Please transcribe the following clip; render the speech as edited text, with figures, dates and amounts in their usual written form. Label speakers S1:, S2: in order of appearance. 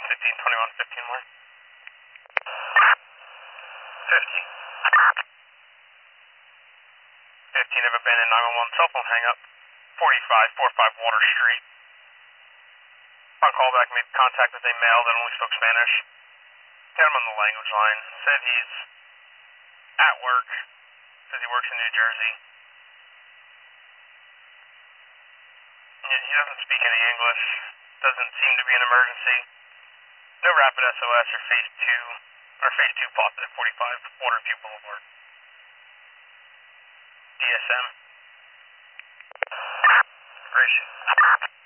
S1: 15 more. 50. 15 of abandoned 911 cell phone hang up. 45 Water Street. On callback, made contact with a male that only spoke Spanish. Got him on the language line. Said he's at work. Says he works in New Jersey. He doesn't speak any English. Doesn't seem to be an emergency. No rapid SOS or phase 2 positive 45 Waterview Boulevard. DSM. Ratio.